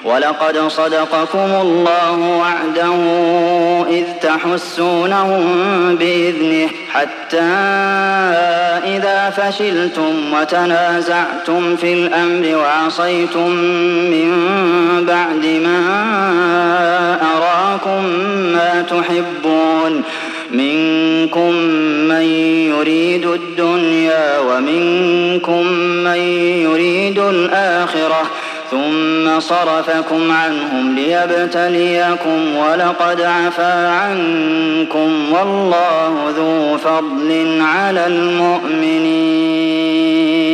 ولقد صدقكم الله وعده إذ تحسونهم بإذنه حتى إذا فشلتم وتنازعتم في الأمر وعصيتم من بعد ما أراكم ما تحبون منكم من يريد الدنيا ومنكم من يريد الآخرة ثم صرفكم عنهم ليبتليكم ولقد عفا عنكم والله ذو فضل على المؤمنين.